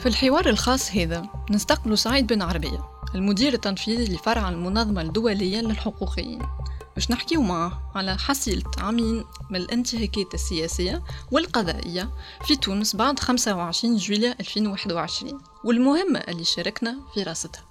في الحوار الخاص هذا نستقبل سعيد بن عربية المدير التنفيذي لفرع المنظمة الدولية للحقوقيين باش نحكيو معه على حصيلة عامين من الانتهاكات السياسية والقضائية في تونس بعد 25 جويلية 2021 والمهمة اللي شاركنا في راستها.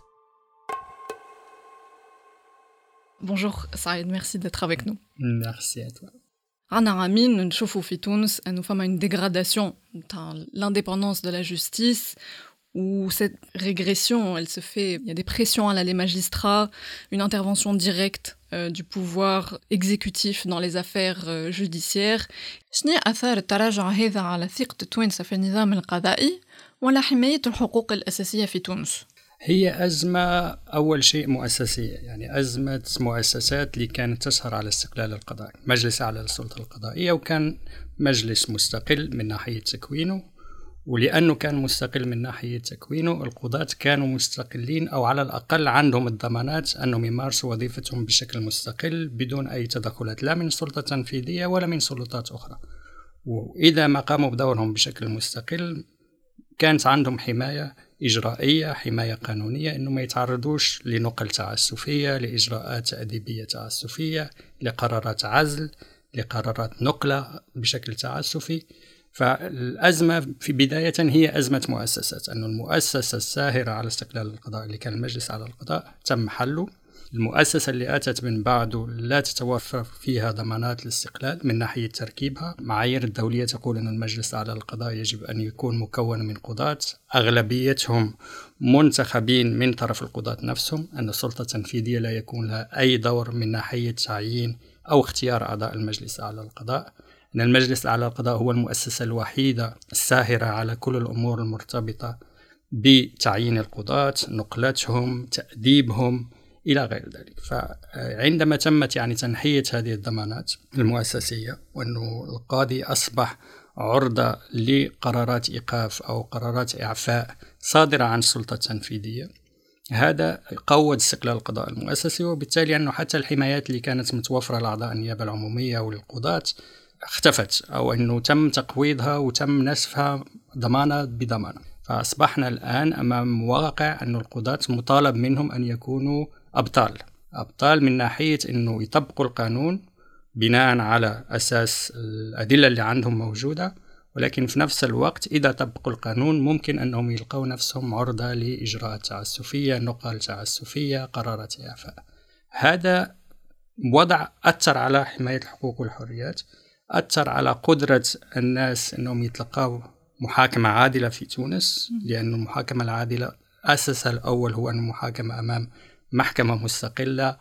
Bonjour Saïd, merci d'être avec nous. Merci à toi. عنا عامين نشوفوا في تونس أنه فما une dégradation de l'indépendance de la justice où cette régression, elle se fait, il y a des pressions à les magistrats, une intervention directe du pouvoir exécutif dans les affaires judiciaires. شنو أثار التراجع هذا على ثقة التوانسة في النظام القضائي وعلى حماية الحقوق الأساسية في تونس؟ هي أزمة أول شيء مؤسسية، يعني أزمة مؤسسات اللي كانت تسهر على استقلال القضاء. مجلس أعلى للسلطة القضائية وكان مجلس مستقل من ناحية تكوينه، ولأنه كان مستقل من ناحية تكوينه القضاة كانوا مستقلين أو على الأقل عندهم الضمانات أنهم يمارسوا وظيفتهم بشكل مستقل بدون أي تدخلات لا من سلطة تنفيذية ولا من سلطات أخرى. وإذا ما قاموا بدورهم بشكل مستقل كانت عندهم حماية إجرائية، حماية قانونية، إنه ما يتعرضوش لنقل تعسفية، لإجراءات تأديبية تعسفية، لقرارات عزل، لقرارات نقلة بشكل تعسفي. فالأزمة في بداية هي أزمة مؤسسات، أنه المؤسسة الساهرة على استقلال القضاء اللي كان المجلس على القضاء تم حله. المؤسسة اللي أتت من بعده لا تتوفر فيها ضمانات الاستقلال من ناحية تركيبها. معايير الدولية تقول أن المجلس على القضاء يجب أن يكون مكون من قضاة أغلبيتهم منتخبين من طرف القضاة نفسهم، أن السلطة التنفيذية لا يكون لها أي دور من ناحية تعيين أو اختيار أعضاء المجلس على القضاء، أن المجلس على القضاء هو المؤسسة الوحيدة الساهرة على كل الأمور المرتبطة بتعيين القضاة، نقلتهم، تأديبهم إلى غير ذلك. فعندما تمت يعني تنحية هذه الضمانات المؤسسية وأنه القاضي أصبح عرضة لقرارات إيقاف أو قرارات إعفاء صادرة عن السلطة التنفيذية، هذا قوّد استقلال القضاء المؤسسي، وبالتالي أنه حتى الحمايات اللي كانت متوفرة لأعضاء النيابة العمومية وللقضاة اختفت، أو أنه تم تقويضها وتم نسفها ضمانة بضمانة. فأصبحنا الآن أمام واقع أن القضاة مطالب منهم أن يكونوا أبطال من ناحية أنه يطبقوا القانون بناء على أساس الأدلة اللي عندهم موجودة، ولكن في نفس الوقت إذا طبقوا القانون ممكن أنهم يلقوا نفسهم عرضة لإجراءات تعسفية، نقل تعسفية، قرارات إعفاء. هذا وضع أثر على حماية الحقوق والحريات، أثر على قدرة الناس أنهم يتلقوا محاكمة عادلة في تونس، لأن المحاكمة العادلة أساسها الأول هو أن المحاكمة أمام محكمة مستقلة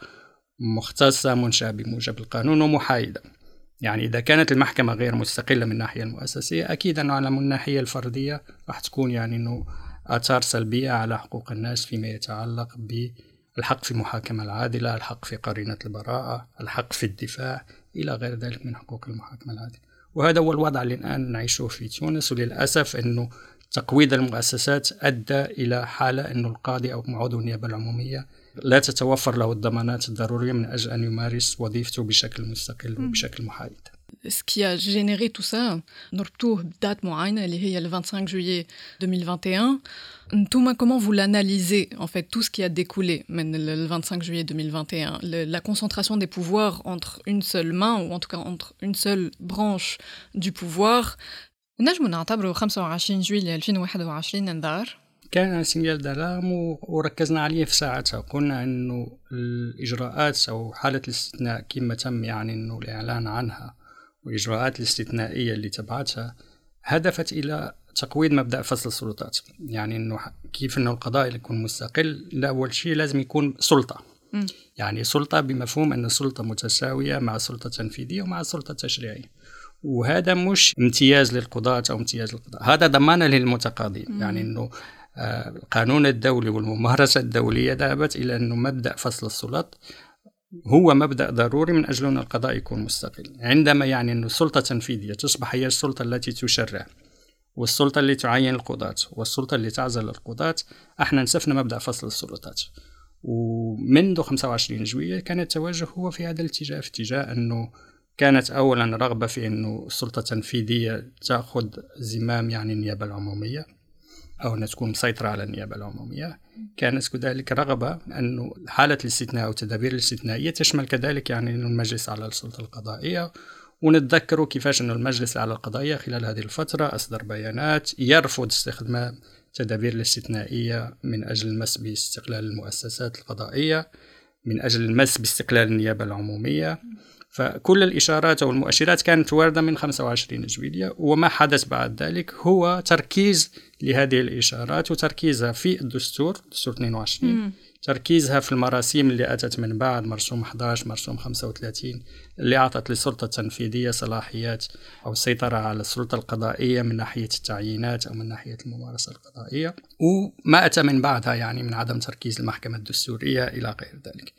مختصة منشأة بموجب القانون ومحايدة. يعني إذا كانت المحكمة غير مستقلة من الناحية المؤسسية أكيد أنه على الناحية الفردية راح تكون يعني أنه آثار سلبية على حقوق الناس فيما يتعلق بالحق في محاكمة العادلة، الحق في قرينة البراءة، الحق في الدفاع إلى غير ذلك من حقوق المحاكمة العادلة. وهذا هو الوضع اللي الآن نعيشه في تونس، وللأسف أنه تقويض المؤسسات أدى إلى حالة أنه القاضي أو عضو النيابة العمومية لا تتوفر له الضمانات الضرورية من أجل أن يمارس وظيفته بشكل مستقل وبشكل محايد. Ce qui a généré tout ça, نربطوه بدات معينة اللي هي le 25 juillet 2021. Ntouma, comment vous l'analysez en fait tout ce qui a découlé le 25 juillet 2021, la concentration des pouvoirs entre une seule main ou en tout cas entre une seule branche du pouvoir. نجم نعتبره 25 جويلية 2021 انذار؟ كان سينيال دالارم وركزنا عليه في ساعتها. قلنا أنه الإجراءات أو حالة الاستثناء كما تم يعني أنه الإعلان عنها والإجراءات الاستثنائية اللي تبعتها هدفت إلى تقويض مبدأ فصل السلطات. يعني أنه كيف أنه القضاء يكون مستقل، لا أول شيء لازم يكون سلطة، يعني سلطة بمفهوم أن السلطة متساوية مع السلطة التنفيذية ومع السلطة التشريعية. وهذا مش امتياز للقضاة أو امتياز للقضاء، هذا ضمانة للمتقاضين. يعني أنه القانون الدولي والممارسة الدولية ذهبت إلى أنه مبدأ فصل السلطات هو مبدأ ضروري من أجل أن القضاء يكون مستقل. عندما يعني أن السلطة التنفيذية تصبح هي السلطة التي تشرع والسلطة اللي تعين القضاة والسلطة اللي تعزل القضاة، احنا نسفنا مبدأ فصل السلطات. ومنذ 25 جويلية كان التوجه هو في هذا الاتجاه، في اتجاه أنه كانت أولا رغبة في أنه السلطة التنفيذية تأخذ زمام يعني النيابة العمومية، أو أن تكون مسيطرة على النيابة العمومية. كانت كذلك رغبة أن حالة الاستثناء أو التدابير الاستثنائية تشمل كذلك يعني المجلس على السلطة القضائية. ونتذكروا كيفاش أن المجلس على القضائية خلال هذه الفترة أصدر بيانات يرفض استخدام التدابير الاستثنائية من أجل المس باستقلال المؤسسات القضائية، من أجل المس باستقلال النيابة العمومية. فكل الإشارات أو المؤشرات كانت واردة من 25 جويلية، وما حدث بعد ذلك هو تركيز لهذه الإشارات وتركيزها في الدستور 22 تركيزها في المراسيم اللي أتت من بعد مرسوم 11 مرسوم 35 اللي أعطت للسلطة التنفيذية صلاحيات أو السيطرة على السلطة القضائية من ناحية التعيينات أو من ناحية الممارسة القضائية، وما أتى من بعدها يعني من عدم تركيز المحكمة الدستورية إلى غير ذلك.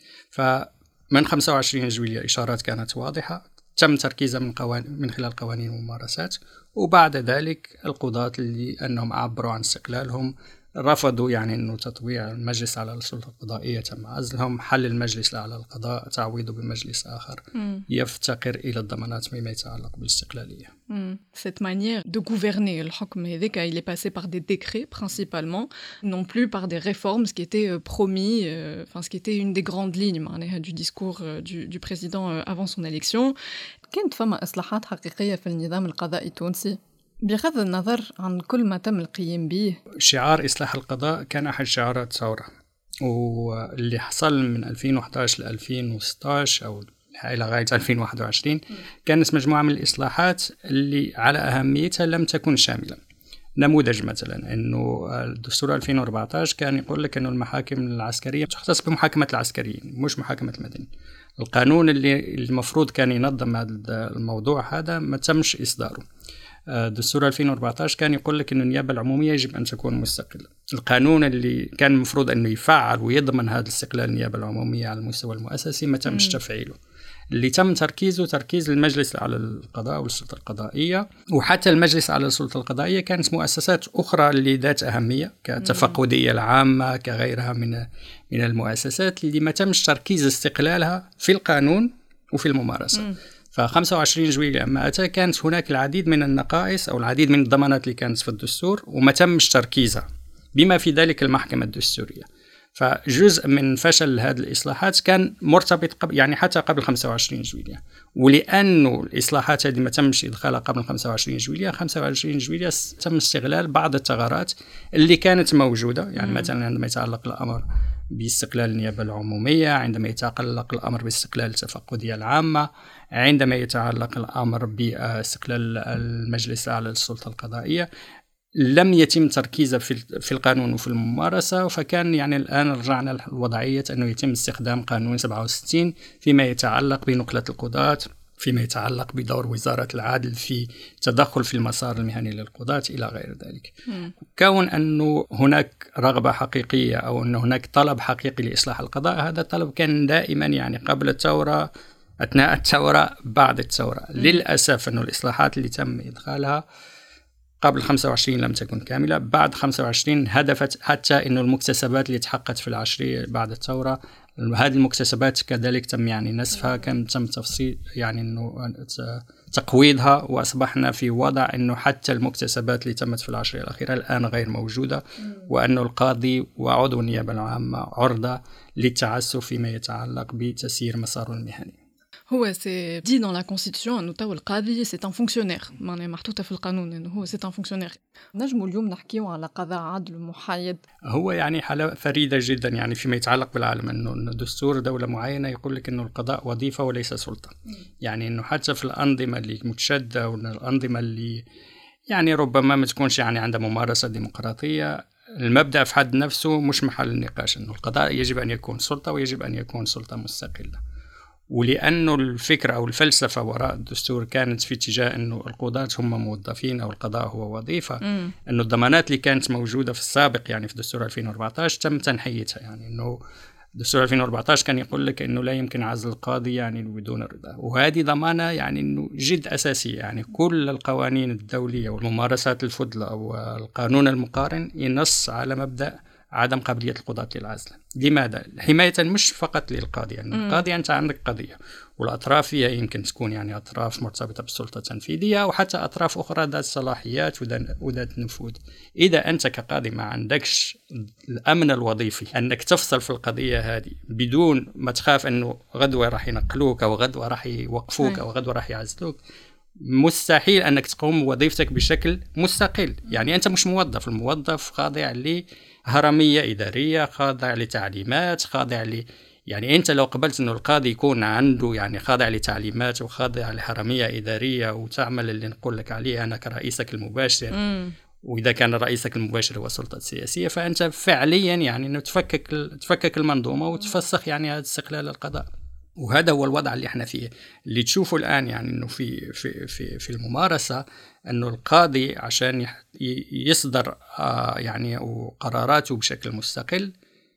فمن 25 جويلية إشارات كانت واضحة تم تركيزها من خلال قوانين الممارسات، وبعد ذلك القضاة اللي أنهم عبروا عن استقلالهم رفضوا يعني أنه تطويع المجلس على السلطة القضائية تم عزلهم، حل المجلس على القضاء تعويضه بمجلس آخر يفتقر إلى الضمانات فيما يتعلق بالاستقلالية. Cette manière de gouverner الحكم هذاك il est passé par des décrets principalement, non plus par des réformes, ce qui était promis, ce qui était une des grandes lignes معناها du discours du président avant son élection. كانت فما إصلاحات حقيقية في النظام القضائي التونسي بغض النظر عن كل ما تم القيام به. شعار إصلاح القضاء كان أحد شعارات ثورة، واللي حصل من 2011 ل 2016 أو إلى غاية 2021 كانت مجموعة من الإصلاحات اللي على أهميتها لم تكن شاملة. نموذج مثلا أنه الدستور 2014 كان يقول لك أنه المحاكم العسكرية تختص بمحاكمة العسكريين مش محاكمة المدنيين. القانون اللي المفروض كان ينظم هذا الموضوع هذا ما تمش إصداره. دستور 2014 كان يقول لك أن النيابة العمومية يجب أن تكون مستقلة. القانون اللي كان المفروض أنه يفعل ويضمن هذا الاستقلال النيابة العمومية على المستوى المؤسسي ما تمش تفعيله. اللي تم تركيز المجلس على القضاء والسلطة القضائية، وحتى المجلس على السلطة القضائية كانت مؤسسات أخرى اللي ذات أهمية كالتفقدية العامة كغيرها من المؤسسات اللي ما تمش تركيز استقلالها في القانون وفي الممارسة. ف25 جويلية أما أتى كانت هناك العديد من النقائص أو العديد من الضمانات اللي كانت في الدستور وما تمش تركيزها بما في ذلك المحكمة الدستورية. فجزء من فشل هذه الإصلاحات كان مرتبط يعني حتى قبل 25 جويلية، ولأنه الإصلاحات هذه ما تمش إدخالها قبل 25 جويلية 25 جويلية تم استغلال بعض الثغرات اللي كانت موجودة. يعني مثلا عندما يتعلق الأمر باستقلال النيابة العمومية، عندما يتعلق الأمر باستقلال التفقدية العامة، عندما يتعلق الأمر باستقلال المجلس على السلطة القضائية، لم يتم تركيزه في القانون وفي الممارسة. فكان يعني الآن رجعنا لوضعية أنه يتم استخدام قانون 67 فيما يتعلق بنقلة القضاة، فيما يتعلق بدور وزارة العدل في تدخل في المسار المهني للقضاة إلى غير ذلك. كون أنه هناك رغبة حقيقية أو أن هناك طلب حقيقي لإصلاح القضاء، هذا الطلب كان دائما يعني قبل الثورة، أثناء الثورة، بعد الثورة. للأسف أنه الإصلاحات اللي تم إدخالها قبل 25 لم تكن كاملة، بعد 25 هدفت حتى أنه المكتسبات اللي تحققت في العشرية بعد الثورة، هذه المكتسبات كذلك تم يعني نسفها، كان تم تفصيل يعني أنه تقويضها، وأصبحنا في وضع أنه حتى المكتسبات اللي تمت في العشرية الأخيرة الآن غير موجودة، وأنه القاضي وعضو النيابة العامة عرضة للتعسف فيما يتعلق بتسيير مساره المهني. هو سي دي dans la constitution انه تو القاضي سي ان فونكسيونير، معناها محطوطه في القانون انه هو سي ان فونكسيونير. نجموا اليوم نحكيو على قضاء عادل محايد. هو يعني حالة فريدة جدا يعني فيما يتعلق بالعالم، انه دستور دولة معينة يقول لك انه القضاء وظيفة وليس سلطة. يعني انه حتى في الأنظمة اللي متشدة والأنظمة اللي يعني ربما ما تكونش يعني عندها ممارسة ديمقراطية، المبدأ في حد نفسه مش محل النقاش، انه القضاء يجب ان يكون سلطة ويجب ان يكون سلطة مستقلة. ولأنه الفكرة أو الفلسفة وراء الدستور كانت في اتجاه أنه القضاة هم موظفين أو القضاء هو وظيفة، أنه الضمانات اللي كانت موجودة في السابق يعني في دستور 2014 تم تنحيتها. يعني أنه دستور 2014 كان يقول لك أنه لا يمكن عزل القاضي يعني بدون رضا، وهذه ضمانة يعني أنه جد أساسية. يعني كل القوانين الدولية والممارسات الفضلى أو القانون المقارن ينص على مبدأ عدم قابلية القضاة للعزل. لماذا؟ حماية مش فقط للقاضي، يعني القاضي أنت عندك قضية والأطراف هي يمكن تكون يعني أطراف مرتبطة بالسلطة التنفيذية أو حتى أطراف أخرى ذات صلاحيات وذات نفوذ. إذا أنت كقاضي ما عندكش الأمن الوظيفي أنك تفصل في القضية هذه بدون ما تخاف أنه غدوة راح ينقلوك أو غدوة راح يوقفوك أو غدوة راح يعزلوك، مستحيل أنك تقوم بوظيفتك بشكل مستقل. يعني أنت مش موظف، الموظف خاضع لهرمية إدارية، خاضع لتعليمات، خاضع يعني أنت لو قبلت أنه القاضي يكون عنده يعني خاضع لتعليمات وخاضع لهرمية إدارية وتعمل اللي نقول لك عليه أنا كرئيسك المباشر، وإذا كان رئيسك المباشر هو السلطة السياسية، فأنت فعليا يعني أنه تفكك المنظومة وتفسخ يعني هذا استقلال القضاء. وهذا هو الوضع اللي احنا فيه، اللي تشوفه الآن يعني أنه في الممارسة أنه القاضي عشان يصدر يعني قراراته بشكل مستقل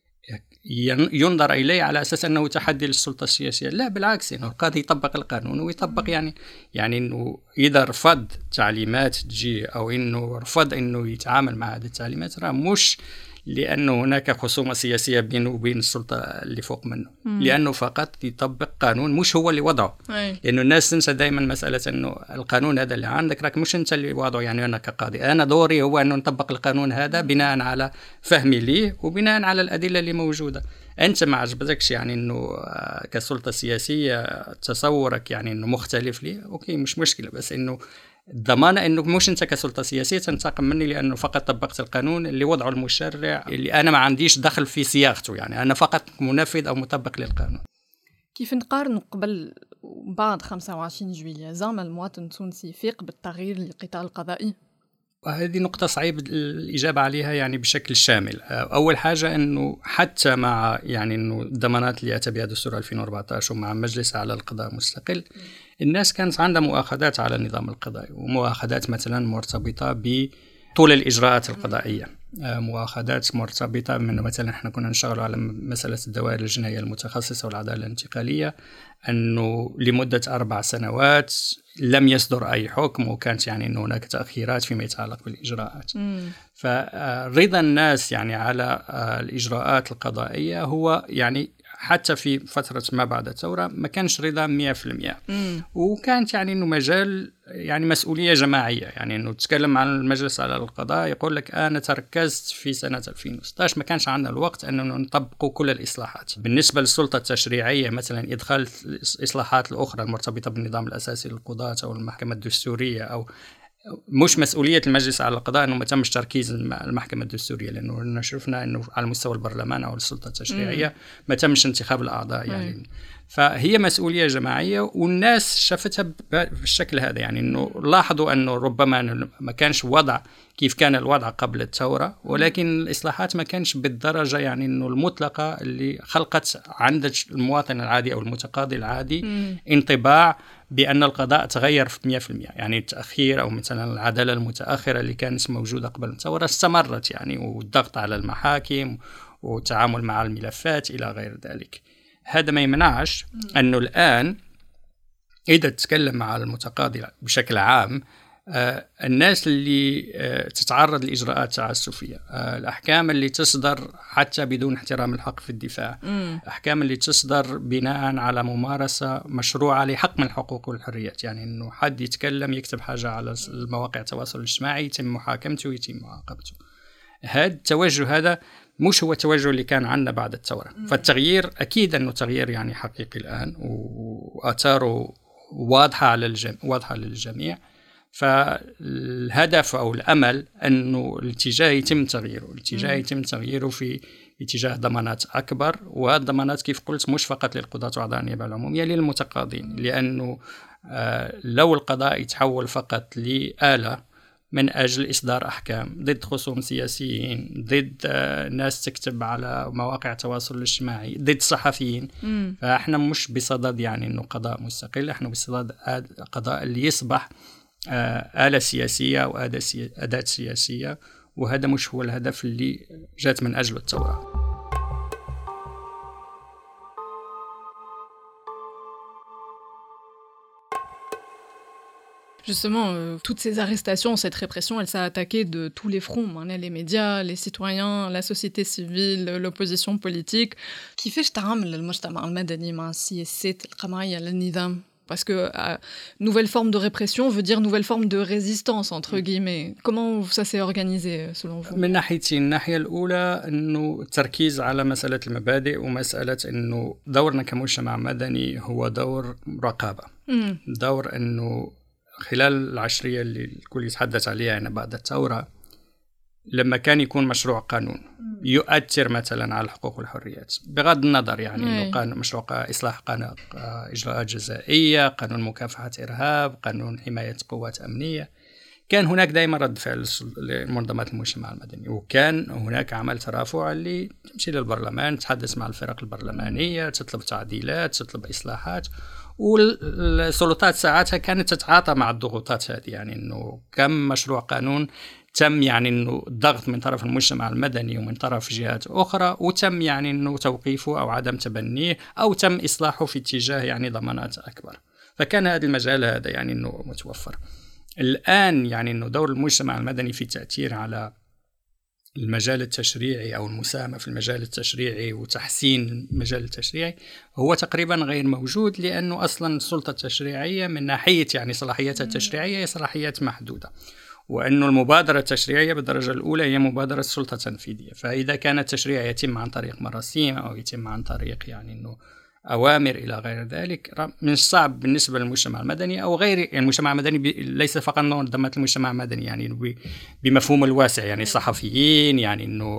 ينظر إليه على أساس أنه تحدي للسلطة السياسية. لا بالعكس، إنه القاضي يطبق القانون ويطبق يعني إنه إذا رفض تعليمات تجي أو إنه رفض إنه يتعامل مع هذه التعليمات راه مش لأنه هناك خصومة سياسية بينه وبين السلطة اللي فوق منه، لأنه فقط يطبق قانون مش هو اللي وضعه. لأنه الناس تنسى دائما مسألة أنه القانون هذا اللي عندك راك مش أنت اللي وضعه. يعني أنا كقاضي أنا دوري هو أنه نطبق القانون هذا بناء على فهمي ليه وبناء على الأدلة اللي موجودة. أنت ما عجبتكش يعني أنه كسلطة سياسية تصورك يعني أنه مختلف لي، أوكي مش مشكلة، بس أنه الضمانة أنه مش أنت كسلطة سياسية تنتقم مني لأنه فقط طبقت القانون اللي وضعه المشرع اللي أنا ما عنديش دخل في صياغته، يعني أنا فقط منفذ أو مطبق للقانون. كيف نقارن قبل بعد 25 جويلية زعما المواطن التونسي فيق بالتغيير للقطاع القضائي؟ هذه نقطة صعيب الإجابة عليها يعني بشكل شامل. أول حاجة أنه حتى مع يعني أنه الضمانات اللي أتى بها دستور 2014 ومع مجلس على القضاء مستقل، الناس كانت عندها مؤاخذات على النظام القضائي، ومؤاخذات مثلا مرتبطة بطول الإجراءات القضائية، مؤاخذات مرتبطة من مثلا احنا كنا نشتغل على مسألة الدوائر الجنائية المتخصصة والعدالة الانتقالية، أنه لمدة 4 سنوات لم يصدر أي حكم، وكانت يعني أنه هناك تأخيرات فيما يتعلق بالإجراءات. فرضا الناس يعني على الإجراءات القضائية هو يعني حتى في فترة ما بعد الثورة ما كانش رضا 100%. وكانت يعني أنه مجال يعني مسؤولية جماعية، يعني أنه تتكلم عن المجلس على القضاء يقول لك أنا تركزت في سنة 2016 ما كانش عندنا الوقت أنه نطبق كل الإصلاحات. بالنسبة للسلطة التشريعية مثلا إدخال الإصلاحات الأخرى المرتبطة بالنظام الأساسي للقضاة أو المحكمة الدستورية أو مش مسؤولية المجلس على القضاء أنه ما تمش تركيز المحكمة الدستورية، لأنه شفنا أنه على مستوى البرلمان أو السلطة التشريعية ما تمش انتخاب الأعضاء يعني. فهي مسؤولية جماعية والناس شافتها بالشكل هذا، يعني أنه لاحظوا أنه ربما ما كانش وضع كيف كان الوضع قبل الثورة، ولكن الإصلاحات ما كانش بالدرجة يعني أنه المطلقة اللي خلقت عند المواطن العادي أو المتقاضي العادي انطباع بأن القضاء تغير في 100%. يعني التأخير أو مثلا العدالة المتأخرة اللي كانت موجودة قبل الثورة استمرت يعني، والضغط على المحاكم والتعامل مع الملفات إلى غير ذلك. هذا ما يمنعش أنه الآن إذا تتكلم مع المتقاضي بشكل عام، الناس اللي تتعرض لإجراءات تعسفية، الأحكام اللي تصدر حتى بدون احترام الحق في الدفاع، الأحكام اللي تصدر بناء على ممارسة مشروعة لحق من الحقوق والحريات، يعني أنه حد يتكلم يكتب حاجة على المواقع التواصل الاجتماعي يتم محاكمته ويتم معاقبته. هذا التوجه هذا مش هو التوجه اللي كان عندنا بعد الثورة. فالتغيير أكيد أنه تغيير يعني حقيقي الآن وآثاره واضحة للجميع. فالهدف أو الأمل أنه الاتجاه يتم تغييره في اتجاه ضمانات أكبر، والضمانات كيف قلت مش فقط للقضاة وأعضاء النيابة العمومية، للمتقاضين، لأنه لو القضاء يتحول فقط لآلة من أجل إصدار أحكام ضد خصوم سياسيين، ضد ناس تكتب على مواقع التواصل الاجتماعي، ضد صحفيين، فإحنا مش بصدد يعني أنه قضاء مستقل، إحنا بصدد قضاء اللي يصبح آلة سياسية أو أداة سياسية، وهذا مش هو الهدف اللي جات من أجل الثورة. Justement, toutes ces arrestations, cette répression, elle s'est attaquée de tous les fronts, les médias, les citoyens, la société civile, l'opposition politique. كيفاش تعامل المجتمع المدني مع السياسات القمعية للنظام؟ Parce que nouvelle forme de répression veut dire nouvelle forme de résistance, entre guillemets. Comment ça s'est organisé, selon vous? من ناحيتين. الناحية الأولى أنه التركيز على مسألة المبادئ ومسألة أنه دورنا كمجتمع مدني هو دور رقابة. دور أنه خلال العشرية اللي الكل يتحدث عليها يعني بعد الثورة، لما كان يكون مشروع قانون يؤثر مثلا على الحقوق والحريات بغض النظر يعني انه مشروع اصلاح قانون اجراءات جزائيه، قانون مكافحه ارهاب، قانون حمايه قوات امنيه، كان هناك دائما رد فعل لمنظمات المجتمع المدني، وكان هناك عمل ترافع اللي تمشي للبرلمان، تتحدث مع الفرق البرلمانيه، تطلب تعديلات، تطلب اصلاحات، والسلطات ساعتها كانت تتعاطى مع الضغوطات هذه. يعني انه كم مشروع قانون تم يعني انه الضغط من طرف المجتمع المدني ومن طرف جهات اخرى، وتم يعني انه توقيفه او عدم تبنيه او تم اصلاحه في اتجاه يعني ضمانات اكبر. فكان هذا المجال هذا يعني انه متوفر. الان يعني انه دور المجتمع المدني في التاثير على المجال التشريعي او المساهمه في المجال التشريعي وتحسين المجال التشريعي هو تقريبا غير موجود، لانه اصلا السلطه التشريعيه من ناحيه يعني صلاحياتها التشريعيه هي صلاحيات محدوده، وأنه المبادرة التشريعية بالدرجة الأولى هي مبادرة السلطة التنفيذية. فإذا كان التشريع يتم عن طريق مراسيم أو يتم عن طريق يعني أنه أوامر إلى غير ذلك، من الصعب بالنسبة للمجتمع المدني أو غير يعني المجتمع المدني ليس فقط منظمات المجتمع المدني يعني بمفهوم الواسع، يعني صحفيين، يعني أنه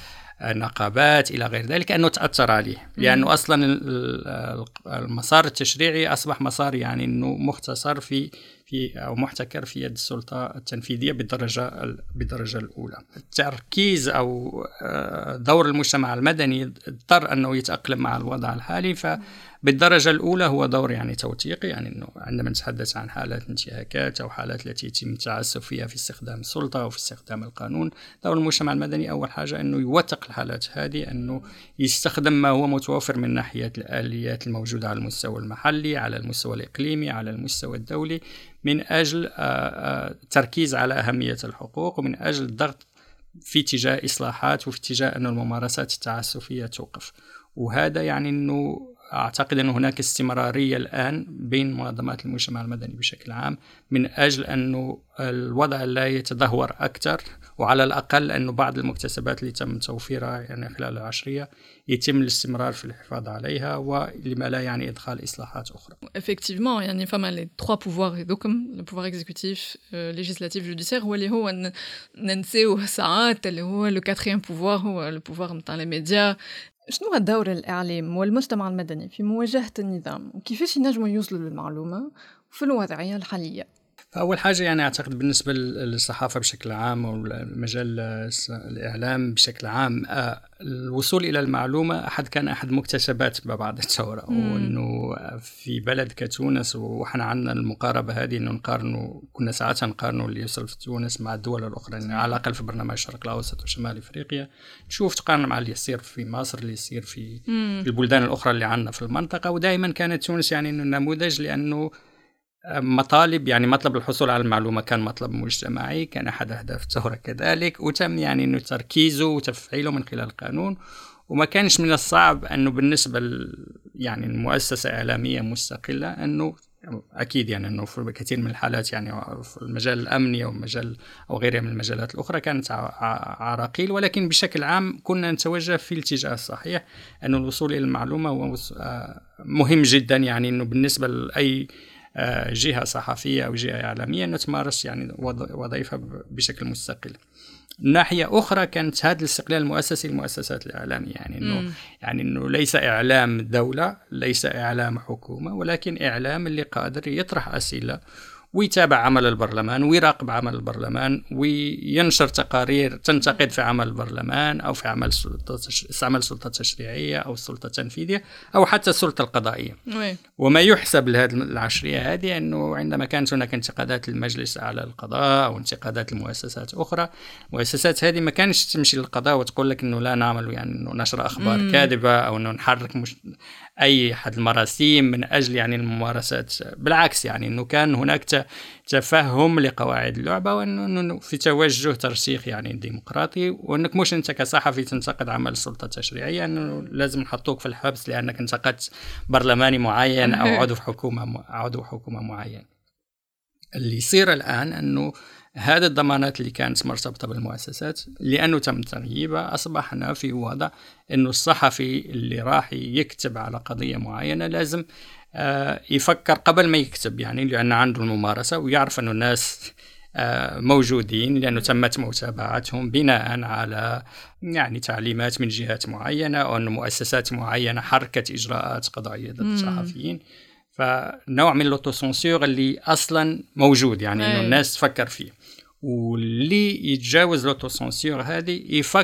نقابات إلى غير ذلك، أنه تأثر عليه، لأنه أصلا المسار التشريعي أصبح مسار يعني أنه مختصر في أو محتكر في يد السلطة التنفيذية بالدرجة الأولى. التركيز أو دور المجتمع المدني اضطر أنه يتأقلم مع الوضع الحالي، فبالدرجة الأولى هو دور يعني توثيقي، يعني أنه عندما نتحدث عن حالات انتهاكات أو حالات التي يتم التعسف فيها في استخدام السلطة أو في استخدام القانون، دور المجتمع المدني أول حاجة أنه يوثق الحالات هذه، أنه يستخدم ما هو متوفر من ناحية الآليات الموجودة على المستوى المحلي، على المستوى الإقليمي، على المستوى الدولي، من أجل التركيز على أهمية الحقوق، ومن أجل الضغط في اتجاه إصلاحات وفي اتجاه أن الممارسات التعسفية توقف. وهذا يعني أنه أعتقد أن هناك استمرارية الآن بين منظمات المجتمع المدني بشكل عام من أجل أنه الوضع لا يتدهور أكثر، وعلى الأقل أنه بعض المكتسبات اللي تم توفيرها يعني خلال العشرية يتم الاستمرار في الحفاظ عليها، ولما لا يعني إدخال إصلاحات أخرى. Effectivement, يعني فما les trois pouvoirs هذوكم، le pouvoir exécutif, législatif, judiciaire، واللي هو ننسيوه ساعات، اللي هو le quatrième pouvoir هو le pouvoir متاع les médias. شنو هو دور الإعلام والمجتمع المدني في مواجهة النظام، وكيفاش ينجموا يوصلوا للمعلومة في الوضعية الحالية؟ أول حاجة يعني أعتقد بالنسبة للصحافة بشكل عام ومجال الإعلام بشكل عام، الوصول إلى المعلومة كان أحد مكتسبات ما بعد الثورة، وأنه في بلد كتونس وإحنا عندنا المقاربة هذه، أنه كنا ساعتها نقارنوا اللي يوصل في تونس مع الدول الأخرى، يعني على الأقل في برنامج الشرق الأوسط وشمال إفريقيا، تشوف تقارن مع اللي يصير في مصر، اللي يصير في البلدان الأخرى اللي عندنا في المنطقة. ودائما كانت تونس يعني أنه نموذج، لأنه مطالب يعني مطلب الحصول على المعلومة كان مطلب مجتمعي، كان أحد أهداف الثورة كذلك، وتم يعني أنه تركيزه وتفعيله من خلال القانون. وما كانش من الصعب أنه بالنسبة يعني المؤسسة إعلامية مستقلة أنه أكيد يعني أنه في كثير من الحالات يعني في المجال الأمني أو المجال أو غيرها من المجالات الأخرى كانت عراقيل، ولكن بشكل عام كنا نتوجه في الاتجاه الصحيح، أنه الوصول إلى المعلومة هو مهم جدا، يعني أنه بالنسبة لأي جهة صحفية أو جهة إعلامية أنه تمارس يعني وظيفة بشكل مستقل. ناحية أخرى كانت هذا الاستقلال المؤسسي للمؤسسات الإعلامية، يعني إنه ليس إعلام دولة، ليس إعلام حكومة، ولكن إعلام اللي قادر يطرح أسئلة ويتابع عمل البرلمان ويراقب عمل البرلمان وينشر تقارير تنتقد في عمل البرلمان أو في عمل السلطة التشريعية أو السلطة التنفيذية أو حتى السلطة القضائية. وما يحسب لهذه العشرية هذه أنه عندما كانت هناك انتقادات للمجلس على القضاء أو انتقادات لمؤسسات أخرى، المؤسسات هذه ما كانش تمشي للقضاء وتقول لك أنه لا نعمل يعني أنه نشر أخبار كاذبة أو أنه نحرك أي أحد المراسيم من أجل يعني الممارسات. بالعكس يعني أنه كان هناك تفهم لقواعد اللعبة، وأنه في توجه ترسيخ يعني ديمقراطي، وأنك مش أنت كصحفي تنتقد عمل السلطة التشريعية أنه لازم نحطوك في الحبس لأنك انتقدت برلماني معين أو عضو حكومة معين. اللي يصير الآن أنه هذه الضمانات اللي كانت مرتبطة بالمؤسسات لأنه تم تغييبها، أصبحنا في وضع أنه الصحفي اللي راح يكتب على قضية معينة لازم يفكر قبل ما يكتب، يعني لأنه عنده الممارسة ويعرف أنه الناس موجودين لأنه تمت متابعتهم بناء على يعني تعليمات من جهات معينة، أو أن مؤسسات معينة حركت إجراءات قضائية ضد الصحفيين. فنوع من اللوتوسونسور اللي أصلا موجود، يعني أنه الناس تفكر فيه، واللي يتجاوز اللوتوسونسور هذه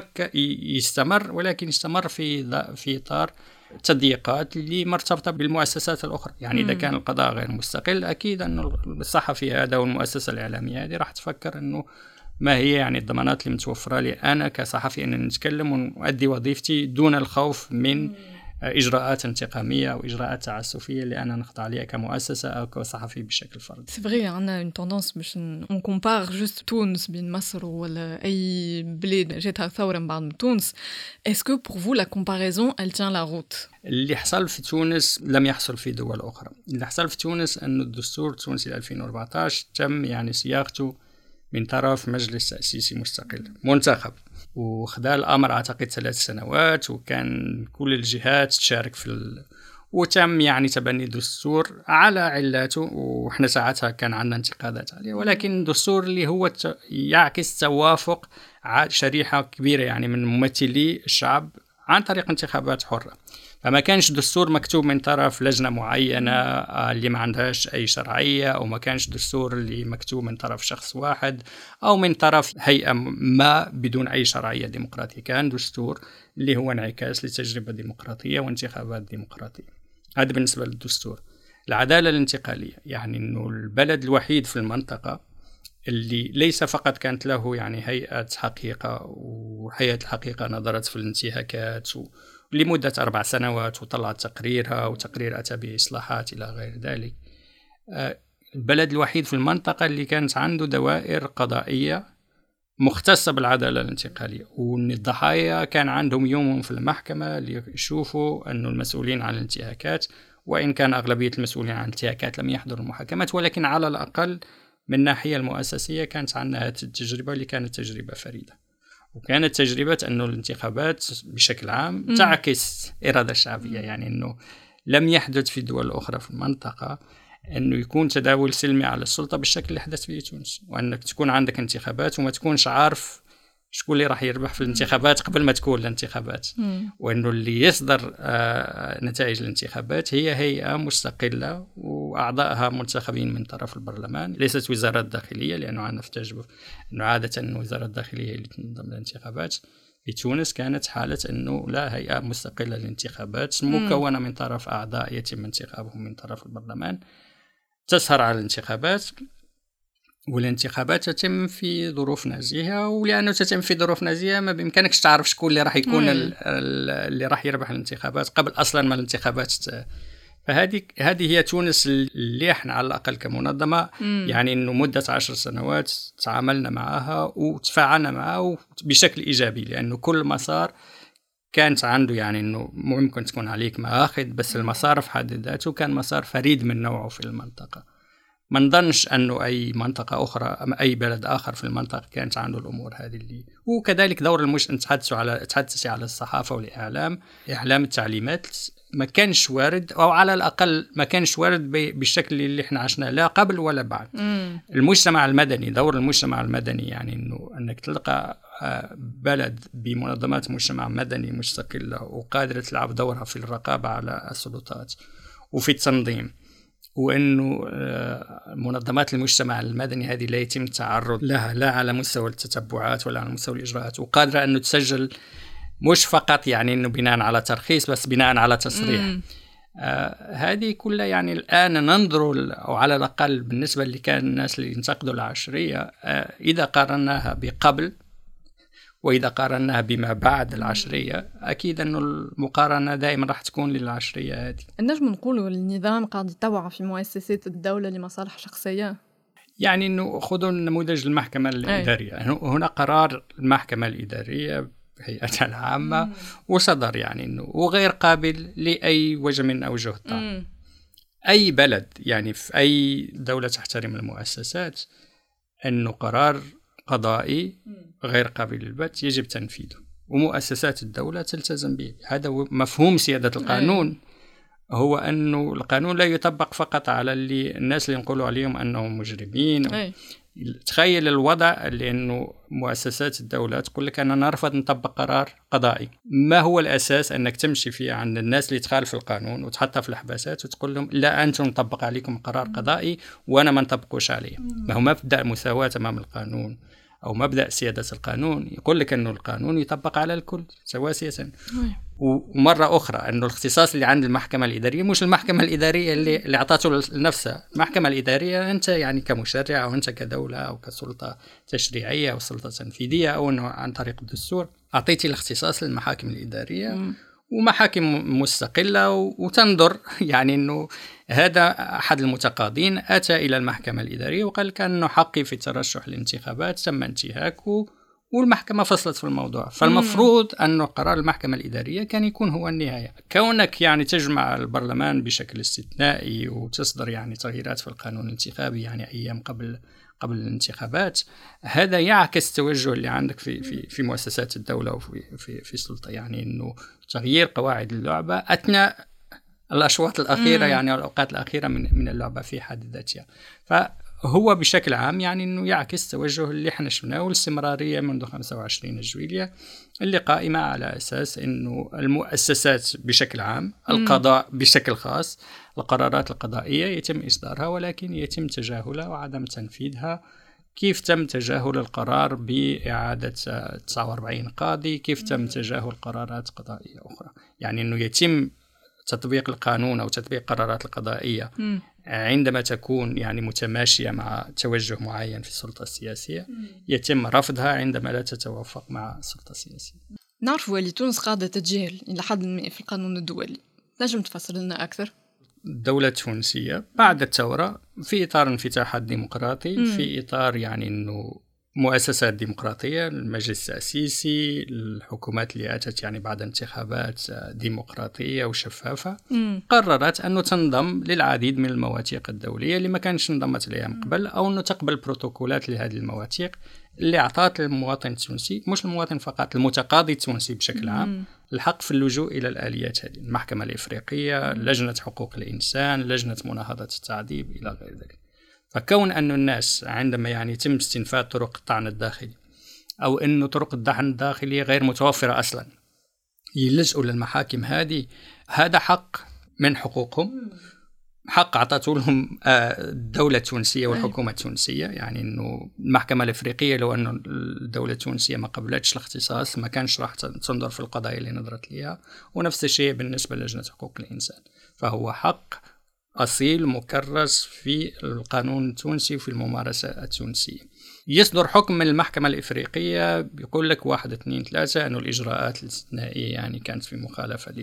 يستمر، ولكن يستمر في إطار تضييقات اللي مرتبطة بالمؤسسات الأخرى. يعني إذا كان القضاء غير مستقل، أكيد أن الصحفي هذا والمؤسسة الإعلامية هذه راح تفكر أنه ما هي يعني الضمانات اللي متوفرة لي أنا كصحفي أن نتكلم وأدي وظيفتي دون الخوف من إجراءات انتقامية أو إجراءات تعسفية اللي أنا نخضع عليها كمؤسسة أو كصحفي بشكل فردي. C'est vrai, عندنا une tendance باش on compare juste تونس بين مصر ولا أي بلاد جاتها ثورة من بعد تونس. Est-ce que pour vous la comparaison elle tient la route؟ اللي حصل في تونس لم يحصل في دول أخرى. اللي حصل في تونس أن الدستور التونسي 2014 تم يعني صياغته من طرف مجلس تأسيسي مستقل منتخب، وخذا الأمر أعتقد 3 سنوات، وكان كل الجهات تشارك وتم يعني تبني دستور على علاته، وإحنا ساعتها كان عندنا انتقادات عليه، ولكن دستور اللي هو يعكس توافق شريحة كبيرة يعني من ممثلي الشعب عن طريق انتخابات حرة. فما كانش دستور مكتوب من طرف لجنة معينة اللي ما عندهاش أي شرعية، أو ما كانش دستور اللي مكتوب من طرف شخص واحد أو من طرف هيئة ما بدون أي شرعية ديمقراطية. كان دستور اللي هو انعكاس لتجربة ديمقراطية وانتخابات ديمقراطية. هذا بالنسبة للدستور. العدالة الانتقالية، يعني أنه البلد الوحيد في المنطقة اللي ليس فقط كانت له يعني هيئة حقيقة، وهيئة الحقيقة نظرت في الانتهاكات لمدة 4 سنوات وطلعت تقريرها، وتقرير أتى بإصلاحات إلى غير ذلك. البلد الوحيد في المنطقة اللي كانت عنده دوائر قضائية مختصة بالعدالة الانتقالية، وأن الضحايا كان عندهم يوم في المحكمة ليشوفوا أن المسؤولين عن الانتهاكات، وإن كان أغلبية المسؤولين عن الانتهاكات لم يحضروا المحاكمات، ولكن على الأقل من الناحية المؤسسية كانت عندنا هذه التجربة اللي كانت تجربة فريدة. وكانت تجربة أنه الانتخابات بشكل عام تعكس إرادة الشعبية، يعني أنه لم يحدث في دول أخرى في المنطقة أنه يكون تداول سلمي على السلطة بالشكل اللي حدث في تونس، وأنك تكون عندك انتخابات وما تكونش عارف شكون اللي راح يربح في الانتخابات قبل ما تكون الانتخابات، وأنه اللي يصدر نتائج الانتخابات هي هيئة مستقلة وأعضائها منتخبين من طرف البرلمان، ليست وزارة الداخلية، لأنه عندنا في تجربة أنه عادة وزارة الداخلية اللي تنظم الانتخابات. في تونس كانت حالة أنه لا هيئة مستقلة للانتخابات مكونة من طرف أعضاء يتم انتخابهم من طرف البرلمان تسهر على الانتخابات، والانتخابات تتم في ظروف نزيهة، ولأنه تتم في ظروف نزيهة ما بإمكانكش تعرف شكون اللي راح يكون اللي راح يربح الانتخابات قبل أصلا ما الانتخابات فهذه هي تونس اللي احنا على الأقل كمنظمة يعني إنه مدة 10 سنوات تعاملنا معها وتفاعلنا معها بشكل إيجابي، لأنه كل مسار كانت عنده يعني إنه ممكن تكون عليك مآخذ، بس المسار في حد ذاته كان مسار فريد من نوعه في المنطقة. ما نظنش أنه أي منطقة أخرى أم أي بلد آخر في المنطقة كانت عنده الأمور هذه اللي. وكذلك دور تحدثي على الصحافة والإعلام، إعلام التعليمات ما كانش وارد، أو على الأقل ما كانش وارد بالشكل اللي احنا عشنا لا قبل ولا بعد. المجتمع المدني، دور المجتمع المدني يعني إنه أنك تلقى بلد بمنظمات مجتمع مدني مستقلة وقادرة تلعب دورها في الرقابة على السلطات وفي التنظيم، وأنه منظمات المجتمع المدني هذه لا يتم التعرض لها لا على مستوى التتبعات ولا على مستوى الإجراءات، وقادرة أنه تسجل مش فقط يعني أنه بناء على ترخيص بس بناء على تصريح. هذه كلها يعني الآن ننظر، أو على الأقل بالنسبة اللي كان الناس اللي ينتقدوا العشرية إذا قارناها بقبل وإذا قارناها بما بعد العشرية أكيد أنه المقارنة دائما راح تكون للعشرية هذه. نجم نقولوا النظام قاعد يتبع في مؤسسات الدولة لمصالح شخصية. يعني أنه خذوا نموذج المحكمة الإدارية. هنا قرار المحكمة الإدارية هيئتها العامة وصدر يعني أنه وغير قابل لأي وجه من أوجه الطعن. أي بلد يعني في أي دولة تحترم المؤسسات أنه قرار قضائي غير قابل للبت يجب تنفيذه ومؤسسات الدولة تلتزم به. هذا مفهوم سيادة القانون. هو أنه القانون لا يطبق فقط على الناس اللي نقولوا عليهم أنهم مجرمين. تخيل الوضع لأنه مؤسسات الدولة تقول لك أنا نرفض نطبق قرار قضائي. ما هو الأساس أنك تمشي فيه عند الناس اللي تخالف القانون وتحطها في الحباسات وتقول لهم لا أنتم نطبق عليكم قرار قضائي وأنا ما نطبقوش عليه؟ ما هو مبدأ المساواة أمام القانون أو مبدأ سيادة القانون يقول لك أنه القانون يطبق على الكل سواسية. ومرة أخرى أنه الاختصاص اللي عند المحكمة الإدارية مش المحكمة الإدارية اللي أعطته لنفسها. المحكمة الإدارية أنت يعني كمشرع أو أنت كدولة أو كسلطة تشريعية أو سلطة تنفيذية أو أنه عن طريق الدستور أعطيتي الاختصاص للمحاكم الإدارية ومحاكم مستقلة وتنظر يعني أنه هذا أحد المتقاضين أتى إلى المحكمة الإدارية وقال كأنه حقي في الترشح للانتخابات تم انتهاكه والمحكمة فصلت في الموضوع. فالمفروض أنه قرار المحكمة الإدارية كان يكون هو النهاية. كونك يعني تجمع البرلمان بشكل استثنائي وتصدر يعني تغييرات في القانون الانتخابي يعني أيام قبل الانتخابات، هذا يعكس التوجه اللي عندك في مؤسسات الدولة وفي السلطة، يعني أنه تغيير قواعد اللعبة أثناء الأشواط الأخيرة يعني الأوقات الأخيرة من اللعبة في حد ذاتها. فهو بشكل عام يعني أنه يعكس توجه اللي احنا شفناه والاستمرارية منذ 25 جويلية اللي قائمة على أساس أنه المؤسسات بشكل عام، القضاء بشكل خاص، القرارات القضائية يتم إصدارها ولكن يتم تجاهلها وعدم تنفيذها. كيف تم تجاهل القرار بإعادة 49 قاضي، كيف تم تجاهل قرارات قضائية أخرى، يعني أنه يتم تطبيق القانون أو تطبيق قرارات القضائية عندما تكون يعني متماشية مع توجه معين في السلطة السياسية، يتم رفضها عندما لا تتوافق مع السلطة السياسية. نعرف اللي تونس قاعدة تتجاهل إلى حد ما في القانون الدولي، نجم تفسر لنا أكثر؟ الدولة التونسية بعد الثورة في إطار الانفتاح الديمقراطي، في إطار يعني أنه مؤسسات ديمقراطية، المجلس التأسيسي، الحكومات اللي أتت يعني بعد انتخابات ديمقراطية وشفافة، قررت أنه تنضم للعديد من المواثيق الدولية اللي ما كانش انضمت لها من قبل، أو أنه تقبل بروتوكولات لهذه المواثيق اللي أعطت المواطن التونسي، مش المواطن فقط، المتقاضي التونسي بشكل عام، الحق في اللجوء إلى الآليات هذه، المحكمة الإفريقية، لجنة حقوق الإنسان، لجنة مناهضة التعذيب إلى غير ذلك. فكون أن الناس عندما يعني يتم استنفاذ طرق الطعن الداخلي أو أن طرق الطعن الداخلي غير متوفرة أصلا يلجأوا للمحاكم هذه، هذا حق من حقوقهم، حق عطته لهم الدولة التونسية والحكومة التونسية. يعني أنه المحكمة الإفريقية لو أن الدولة التونسية ما قبلتش الاختصاص ما كانش راح تنظر في القضايا اللي نظرت لها، ونفس الشيء بالنسبة للجنة حقوق الإنسان. فهو حق أصيل مكرس في القانون التونسي وفي الممارسة التونسية. يصدر حكم من المحكمة الإفريقية بيقول لك 1 2 3 أنه الإجراءات الاستثنائية يعني كانت في مخالفة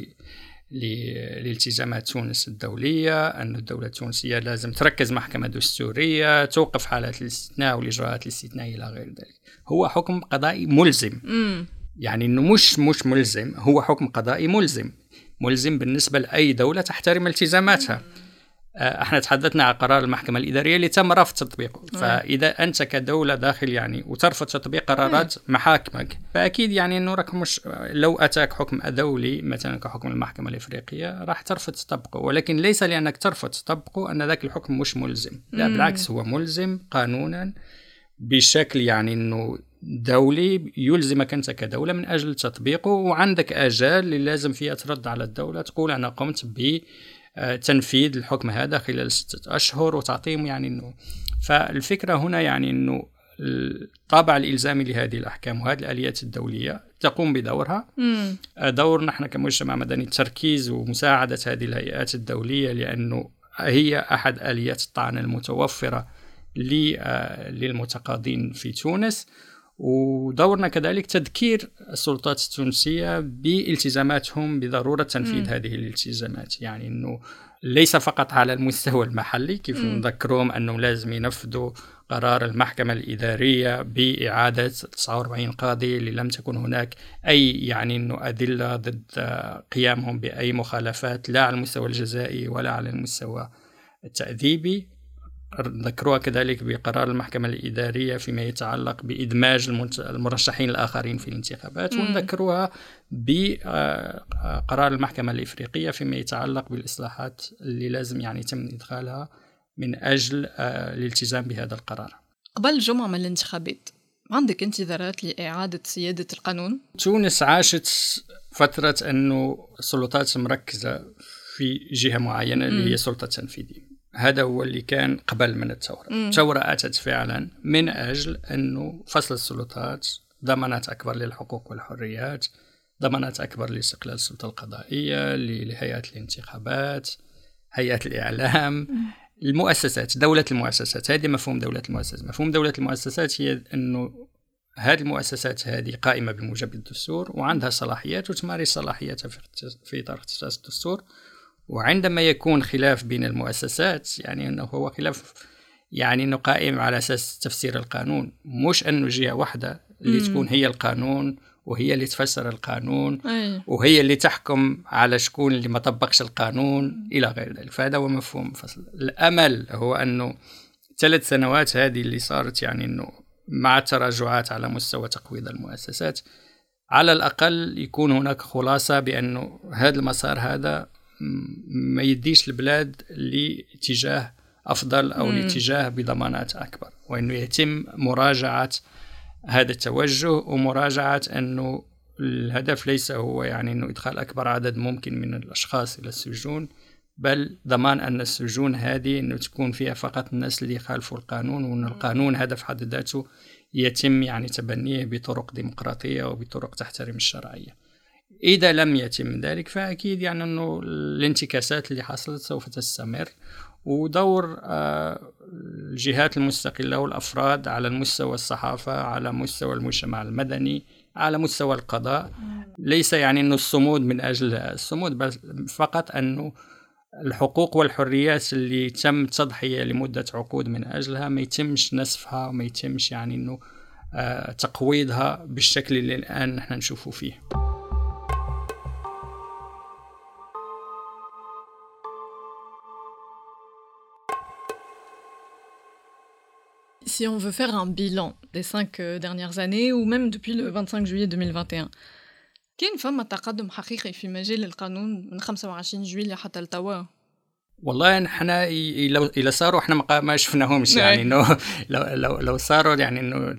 لالتزامات تونس الدولية، أن الدولة التونسية لازم تركز محكمة دستورية، توقف حالات الاستثناء والإجراءات الاستثنائية إلى غير ذلك. هو حكم قضائي ملزم، يعني أنه مش ملزم، هو حكم قضائي ملزم بالنسبة لأي دولة تحترم التزاماتها. احنا تحدثنا عن قرار المحكمة الإدارية اللي تم رفض تطبيقه، فإذا أنت كدولة داخل يعني وترفض تطبيق قرارات محاكمك، فأكيد يعني أنه راك مش لو أتاك حكم دولي مثلا كحكم المحكمة الإفريقية راح ترفض تطبقه، ولكن ليس لأنك ترفض تطبقه أن ذاك الحكم مش ملزم، لا بالعكس هو ملزم قانونا بشكل يعني أنه دولي يلزمك أنت كدولة من أجل تطبيقه، وعندك آجال اللي لازم فيها ترد على الدولة تقول أنا قمت بتنفيذ الحكم هذا خلال 6 أشهر وتعطيهم يعني أنه. فالفكرة هنا يعني أنه الطابع الإلزامي لهذه الأحكام وهذه الآليات الدولية تقوم بدورها. دور نحن كمجتمع مدني تركيز ومساعدة هذه الهيئات الدولية، لأنه هي أحد آليات الطعن المتوفرة للمتقاضين في تونس، ودورنا كذلك تذكير السلطات التونسية بالتزاماتهم بضرورة تنفيذ هذه الالتزامات. يعني أنه ليس فقط على المستوى المحلي كيف نذكرهم أنه لازم ينفذوا قرار المحكمة الإدارية بإعادة 49 قاضي اللي لم تكن هناك أي يعني أنه أدلة ضد قيامهم بأي مخالفات لا على المستوى الجزائي ولا على المستوى التأديبي. ذكروها كذلك بقرار المحكمة الإدارية فيما يتعلق بإدماج المرشحين الآخرين في الانتخابات، ونذكروها بقرار المحكمة الإفريقية فيما يتعلق بالإصلاحات اللي لازم يعني يتم إدخالها من أجل الالتزام بهذا القرار. قبل جمعة من الانتخابات عندك انتظارات لإعادة سيادة القانون؟ تونس عاشت فترة أنه السلطات مركزة في جهة معينة اللي هي السلطة التنفيذية. هذا هو اللي كان قبل من الثورة. الثورة أتت فعلا من أجل أنه فصل السلطات، ضمانات أكبر للحقوق والحريات، ضمانات أكبر لاستقلال السلطة القضائية، لهيئات الانتخابات، هيئات الإعلام، المؤسسات، دولة المؤسسات. هذه مفهوم دولة المؤسسات. مفهوم دولة المؤسسات هي أنه هذه المؤسسات هذه قائمة بموجب الدستور وعندها صلاحيات وتمارس صلاحياتها في إطار اختصاص الدستور. وعندما يكون خلاف بين المؤسسات يعني أنه هو خلاف يعني أنه قائم على أساس تفسير القانون، مش أنه جهة واحدة اللي تكون هي القانون وهي اللي تفسر القانون وهي اللي تحكم على شكون اللي ما طبقش القانون إلى غير ذلك. فهذا هو مفهوم فصل. الأمل هو أنه 3 سنوات هذه اللي صارت يعني أنه مع التراجعات على مستوى تقويض المؤسسات على الأقل يكون هناك خلاصة بأنه هذا المسار هذا ما يديش البلاد لاتجاه أفضل أو لاتجاه بضمانات أكبر، وأنه يتم مراجعة هذا التوجه ومراجعة أنه الهدف ليس هو يعني أنه إدخال أكبر عدد ممكن من الأشخاص إلى السجون، بل ضمان أن السجون هذه أنه تكون فيها فقط الناس اللي يخالفوا القانون، وأن القانون هذا في حد ذاته يتم يعني تبنيه بطرق ديمقراطية وبطرق تحترم الشرعية. إذا لم يتم ذلك فأكيد يعني أنه الانتكاسات اللي حصلت سوف تستمر، ودور الجهات المستقلة والأفراد على المستوى الصحافة، على مستوى المجتمع المدني، على مستوى القضاء، ليس يعني أنه الصمود من أجل الصمود، بل فقط أنه الحقوق والحريات اللي تم تضحية لمدة عقود من أجلها ما يتمش نسفها وما يتمش يعني أنه تقويضها بالشكل اللي الآن نحن نشوفه فيه. Si on veut faire un bilan des 5 dernières années ou même depuis le 25 juillet 2021 كان فما تقدم حقيقي في مجال القانون من 25 جويلية حتى لتوا؟ والله نحن إلى صاروا احنا ما شفناهمش يعني انه لو صاروا يعني انه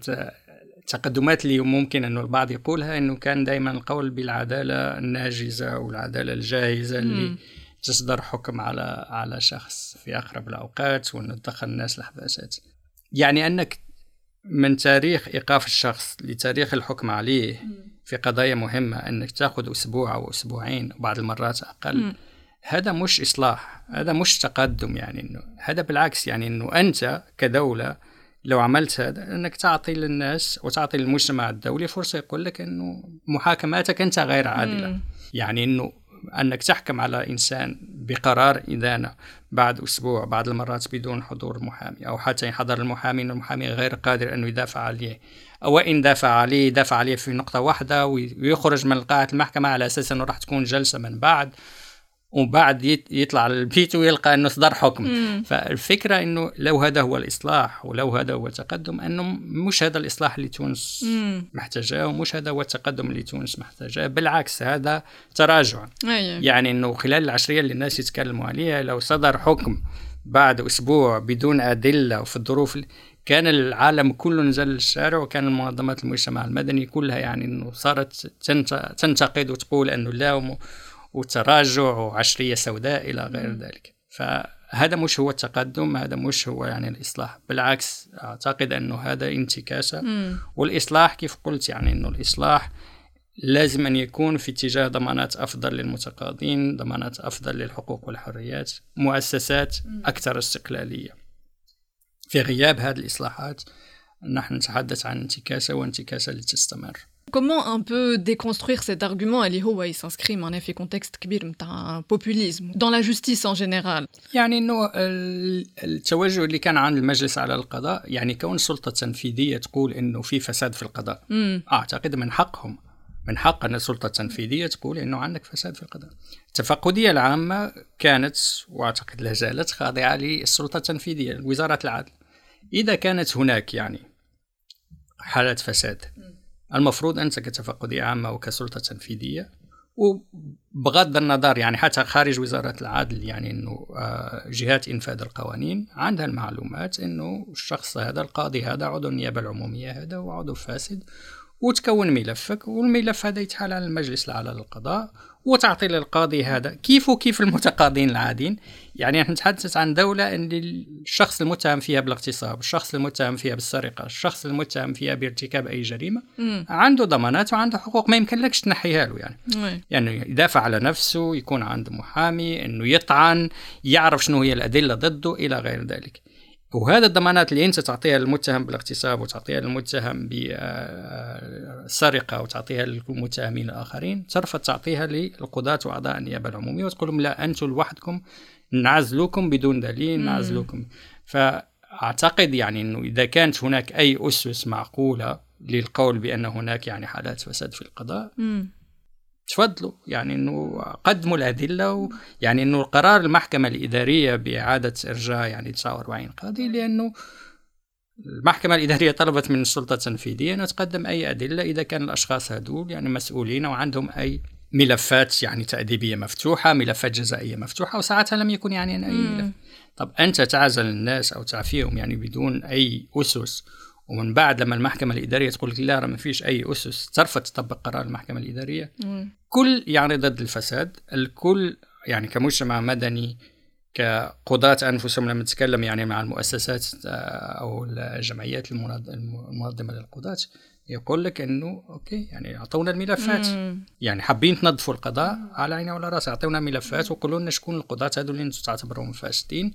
تقدمات اللي ممكن انه البعض يقولها انه كان دائما القول بالعدالة الناجزة والعدالة الجاهزة اللي تصدر حكم على شخص في أقرب الأوقات وأن تدخل الناس لحباسات. يعني أنك من تاريخ إيقاف الشخص لتاريخ الحكم عليه في قضايا مهمة أنك تأخذ أسبوع أو أسبوعين وبعض المرات أقل، هذا مش إصلاح، هذا مش تقدم. يعني إنه هذا بالعكس، يعني إنه أنت كدولة لو عملت هذا أنك تعطي للناس وتعطي للمجتمع الدولي فرصة يقول لك إنه محاكماتك أنت غير عادلة. يعني إنه أنك تحكم على إنسان بقرار إدانة بعد أسبوع بعض المرات بدون حضور المحامي، أو حتى يحضر المحامي أن المحامي غير قادر أنه يدافع عليه، أو إن دافع عليه في نقطة واحدة ويخرج من قاعة المحكمة على أساس أنه راح تكون جلسة من بعد، وبعد يطلع البيت ويلقى أنه صدر حكم. فالفكرة أنه لو هذا هو الإصلاح ولو هذا هو التقدم، أنه مش هذا الإصلاح اللي تونس محتاجاه، ومش هذا هو التقدم اللي تونس محتاجاه، بالعكس هذا تراجع. يعني أنه خلال العشرية اللي الناس يتكلموا عليها لو صدر حكم بعد أسبوع بدون أدلة وفي الظروف كان العالم كله نزل الشارع، وكان المنظمات المجتمع المدني كلها يعني أنه صارت تنتقد وتقول أنه لا وتراجع وعشرية سوداء إلى غير ذلك. فهذا مش هو التقدم، هذا مش هو يعني الإصلاح، بالعكس أعتقد أنه هذا انتكاسة. والإصلاح كيف قلت يعني أنه الإصلاح لازم أن يكون في اتجاه ضمانات أفضل للمتقاضين، ضمانات أفضل للحقوق والحريات، مؤسسات أكثر استقلالية. في غياب هذه الإصلاحات نحن نتحدث عن انتكاسة وانتكاسة لتستمر. Comment un peu déconstruire cet argument اللي هو يسانسكري معناه في كونتكست كبير متاع بوبوليزم dans la justice en général؟ يعني إنه التوجه اللي كان عند المجلس على القضاء، يعني كون سلطة تنفيذية تقول إنه في فساد في القضاء، أعتقد من حقهم، من حق أن السلطة التنفيذية تقول إنه عندك فساد في القضاء. الاتفاقية العامة كانت وأعتقد لا زالت خاضعة للسلطة التنفيذية وزارة العدل. إذا كانت هناك يعني حالة فساد، المفروض أنت كاتفاقية عامة وكسلطة تنفيذية، وبغض النظر يعني حتى خارج وزارة العدل، يعني إنه جهات إنفاذ القوانين عندها المعلومات إنه الشخص هذا، القاضي هذا، عضو النيابة العمومية هذا وعضو فاسد، وتكون ملفك، والملف هذا يتحال على المجلس الأعلى للقضاء وتعطي للقاضي هذا كيف المتقاضين العاديين. يعني نحن نتحدث عن دولة أن الشخص المتهم فيها بالاغتصاب، الشخص المتهم فيها بالسرقة، الشخص المتهم فيها بارتكاب أي جريمة عنده ضمانات وعنده حقوق ما يمكن لكش تنحيها له. يعني يدافع على نفسه، يكون عنده محامي، أنه يطعن، يعرف شنو هي الأدلة ضده إلى غير ذلك. وهذا الضمانات اللي أنت تعطيها للمتهم بالاغتصاب وتعطيها للمتهم بالسرقة وتعطيها للمتهمين الآخرين، ترفض تعطيها للقضاة وأعضاء النيابة العمومية وتقول لهم لا، أنتم لوحدكم نعزلوكم بدون دليل، نعزلوكم. فأعتقد يعني أنه إذا كانت هناك أي أسس معقولة للقول بأن هناك يعني حالات فساد في القضاء، تفضلوا يعني انه قدموا الادله، يعني انه قرار المحكمه الاداريه باعاده ارجاع يعني 49 قاضي، لانه المحكمه الاداريه طلبت من السلطه التنفيذيه ان تقدم اي ادله اذا كان الاشخاص هذول يعني مسؤولين وعندهم اي ملفات يعني تاديبيه مفتوحه، ملفات جزائيه مفتوحه، وساعتها لم يكن يعني اي ملف. طب انت تعزل الناس او تعفيهم يعني بدون اي اسس، ومن بعد لما المحكمة الإدارية تقول لك لا ما فيش أي أسس، ترفض تطبق قرار المحكمة الإدارية. كل يعني ضد الفساد، الكل يعني كمجتمع مدني، كقضاة أنفسهم، لما نتكلم يعني مع المؤسسات أو الجمعيات المنظمة للقضاة، يقول لك إنه أوكي يعني أعطونا الملفات، يعني حابين تنظفوا القضاء على عيننا ولا رأس، أعطونا ملفات وقولوا لنا شكون القضاة هذول اللي أنتم تعتبرهم فاسدين،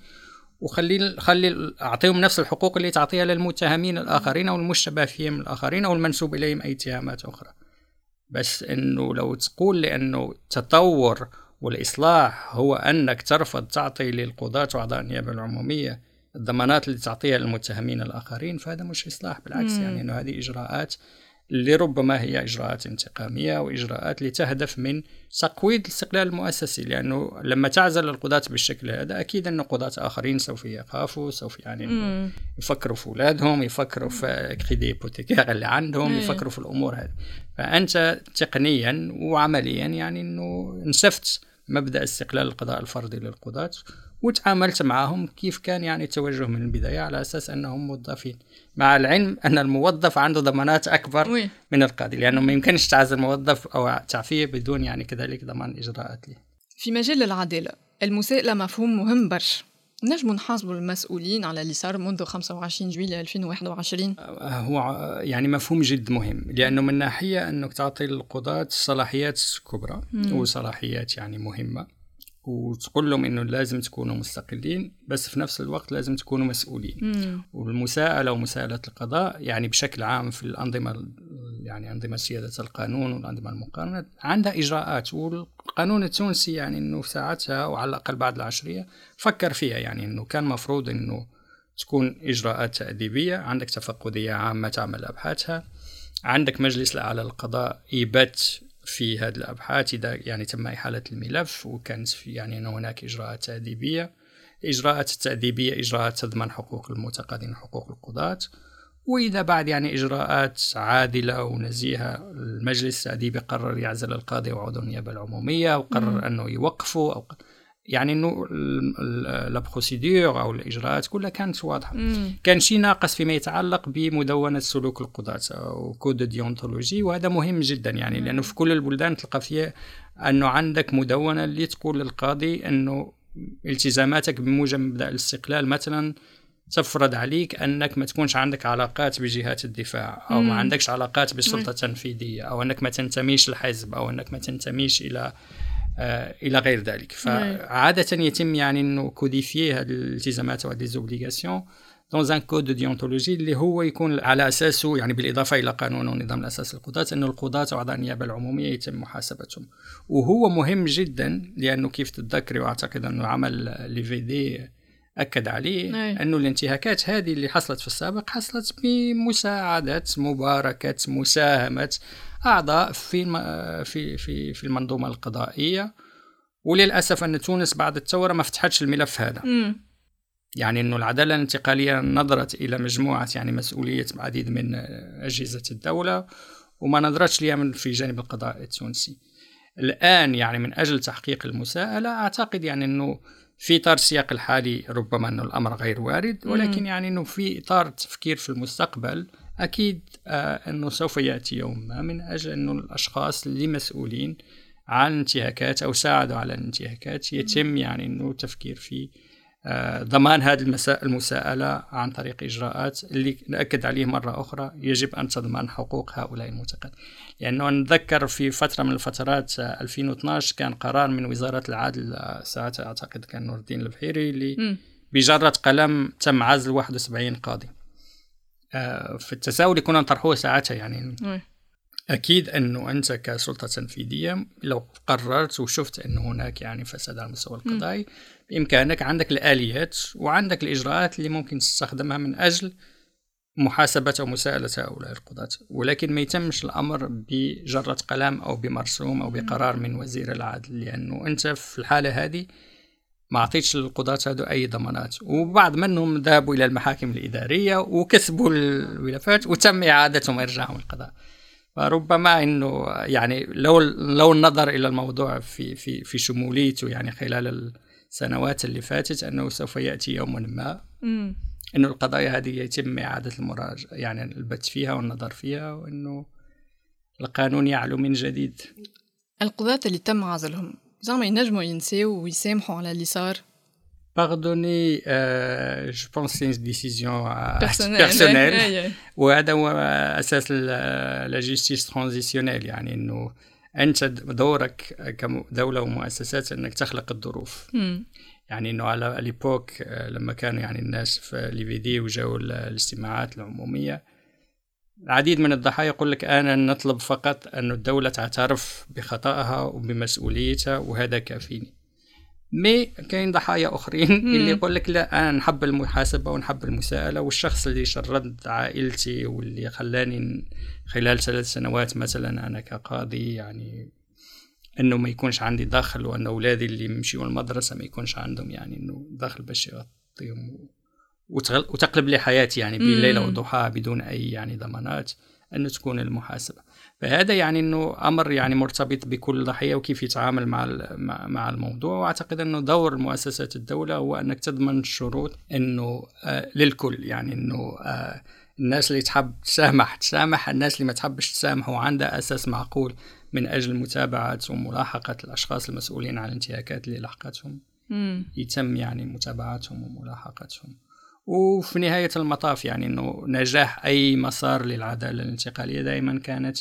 خلي أعطيهم نفس الحقوق اللي تعطيها للمتهمين الآخرين أو المشتبه فيهم الآخرين أو المنسوب إليهم أي اتهامات أخرى. بس إنه لو تقول لأنه تطور والإصلاح هو أنك ترفض تعطي للقضاة وأعضاء النيابة العمومية الضمانات اللي تعطيها للمتهمين الآخرين، فهذا مش إصلاح، بالعكس. يعني إنه هذه إجراءات اللي ربما هي إجراءات انتقامية وإجراءات لتهدف من تقويض الاستقلال المؤسسي، لأنه لما تعزل القضاة بالشكل هذا أكيد أن قضاة آخرين سوف يخافوا، سوف يعني يفكروا في أولادهم، يفكروا في كريدي بوتيكير اللي عندهم، يفكروا في الأمور هذه. فأنت تقنيا وعمليا يعني أنه نسفت مبدأ استقلال القضاء الفردي للقضاة، وتعاملت معهم كيف كان يعني التوجه من البداية على أساس أنهم موظفين، مع العلم أن الموظف عنده ضمانات أكبر من القاضي، لأنه ما يمكنش تعزل موظف أو تعفيه بدون يعني كذلك ضمان إجراءات له. في مجال العدالة المساءلة مفهوم مهم برشا، نجم نحاسبوا المسؤولين على اللي صار منذ 25 جويلية 2021؟ هو يعني مفهوم جد مهم، لأنه من ناحية أنك تعطي للقضاة صلاحيات كبرى وصلاحيات يعني مهمة، وتقول لهم إنه لازم تكونوا مستقلين، بس في نفس الوقت لازم تكونوا مسؤولين. والمساءلة ومساءلة القضاء يعني بشكل عام في الأنظمة، يعني أنظمة سيادة القانون والأنظمة المقارنة عندها إجراءات، والقانون التونسي يعني إنه ساعتها وعلى الأقل بعد العشرية فكر فيها، يعني إنه كان مفروض إنه تكون إجراءات تأديبية، عندك تفقدية عامة تعمل أبحاثها، عندك مجلس الأعلى للقضاء يبت في هذه الأبحاث إذا يعني تم إحالة الملف، وكانت في يعني أن هناك إجراءات تأديبية. إجراءات التأديبية إجراءات تضمن حقوق المتقاضين وحقوق القضاة، وإذا بعد يعني إجراءات عادلة ونزيهة المجلس التأديبي قرر يعزل القاضي وعضو النيابة العمومية وقرر أنه يوقفه أو يعني أنه البروسيدور أو الإجراءات كلها كانت واضحة. كان شيء ناقص فيما يتعلق بمدونة سلوك القضاة أو كود ديونتولوجي، وهذا مهم جدا يعني لأنه في كل البلدان تلقى فيها أنه عندك مدونة اللي تقول للقاضي أنه التزاماتك بموجب مبدأ الاستقلال مثلا تفرض عليك أنك ما تكونش عندك علاقات بجهات الدفاع أو ما عندكش علاقات بالسلطة التنفيذية أو أنك ما تنتميش للحزب أو أنك ما تنتميش إلى غير ذلك. فعادة يتم يعني أنه كوديفيه هذه الالتزامات وهذه الزوبليغاسيون dans un code de déontologie اللي هو يكون على أساسه يعني بالإضافة إلى قانون ونظام الأساس للقضاة أنه القضاة وأعضاء النيابة العمومية يتم محاسبتهم. وهو مهم جدا لأنه كيف تتذكري وأعتقد أنه عمل ليفيدي أكد عليه أنه الانتهاكات هذه اللي حصلت في السابق حصلت بمساعدة مباركة مساهمة أعضاء في المنظومة القضائية. وللأسف أن تونس بعد الثورة ما فتحتش الملف هذا. يعني أنه العدالة الانتقالية نظرت إلى مجموعة يعني مسؤولية عديد من أجهزة الدولة وما نظرتش ليها من في جانب القضاء التونسي. الآن يعني من أجل تحقيق المساءلة أعتقد يعني أنه في إطار السياق الحالي ربما أنه الأمر غير وارد، ولكن يعني أنه في إطار التفكير في المستقبل أكيد أنه سوف يأتي يوم ما من أجل أنه الأشخاص اللي مسؤولين عن انتهاكات أو ساعدوا على الانتهاكات يتم يعني أنه تفكير في ضمان هذه المساءلة عن طريق إجراءات اللي نأكد عليه مرة أخرى يجب أن تضمن حقوق هؤلاء المعتقلين. لأنه نتذكر في فترة من الفترات 2012 كان قرار من وزارة العدل ساعتها أعتقد كان نور الدين البحيري اللي بجرة قلم تم عزل 71 قاضي. في التساؤل اللي كنا نطرحوه ساعتها يعني أكيد أنه أنت كسلطة تنفيذية لو قررت وشفت أن هناك يعني فساد على المستوى القضائي بإمكانك عندك الآليات وعندك الإجراءات اللي ممكن تستخدمها من أجل محاسبة أو مساءلة هؤلاء القضاة، ولكن ما يتمش الأمر بجرة قلم أو بمرسوم أو بقرار من وزير العدل، لأنه أنت في الحالة هذه ما أعطيتش للقضاة هذو أي ضمانات. وبعض منهم ذهبوا إلى المحاكم الإدارية وكسبوا الولايات وتم إعادتهم إرجاعهم القضاء. فربما إنه يعني لو النظر إلى الموضوع في شموليته يعني خلال السنوات اللي فاتت أنه سوف يأتي يوم ما إنه القضايا هذه يتم إعادة المراجعة يعني البت فيها والنظر فيها وإنه القانون يعلو من جديد. القضاة اللي تم عزلهم زعما ينجموا ينسيوا ويسامحوا على اللي صار؟ Pardonnez, je pense que c'est une décision personnelle. وهذا هو أساس la justice transitionnelle، يعني إنه أنت دورك كدولة ومؤسسات إنك تخلق الظروف. يعني إنه على الإيبوك لما كانوا يعني الناس في ليفيدي وجاوا الاجتماعات العمومية العديد من الضحايا يقول لك أنا نطلب فقط أن الدولة تعترف بخطأها وبمسؤوليتها وهذا كافيني. مي كاين ضحايا اخرين اللي يقول لك لا انا نحب المحاسبه ونحب المساءله، والشخص اللي شرد عائلتي واللي خلاني خلال 3 سنوات مثلا انا كقاضي يعني انه ما يكونش عندي دخل، وان اولادي اللي يمشيوا المدرسه ما يكونش عندهم يعني انه دخل باش يغطيهم وتقلب لي حياتي يعني بين ليله وضحاها بدون اي يعني ضمانات انه تكون المحاسبه. فهذا يعني انه امر يعني مرتبط بكل ضحيه وكيف يتعامل مع الموضوع. واعتقد انه دور مؤسسات الدوله هو انك تضمن الشروط انه للكل، يعني انه الناس اللي تحب تسامح، الناس اللي ما تحبش تسامح وعندها اساس معقول من اجل متابعه وملاحقه الاشخاص المسؤولين عن الانتهاكات اللي لحقتهم يتم يعني متابعتهم وملاحقتهم. وفي نهاية المطاف يعني أنه نجاح أي مسار للعدالة الانتقالية دائما كانت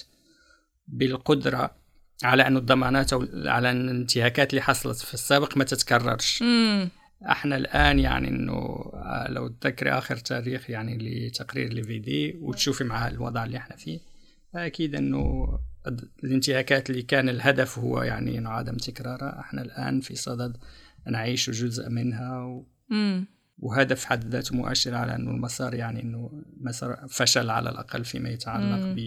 بالقدرة على أن الضمانات أو على أن الانتهاكات اللي حصلت في السابق ما تتكررش. احنا الآن يعني أنه لو تذكري آخر تاريخ يعني لتقرير ليفيدي وتشوفي معها الوضع اللي احنا فيه، فأكيد أنه الانتهاكات اللي كان الهدف هو يعني أنه عدم تكرارها، احنا الآن في صدد نعيش جزء منها وهذا في حد ذاته مؤشر على أنه المسار يعني أنه مسار فشل على الأقل فيما يتعلق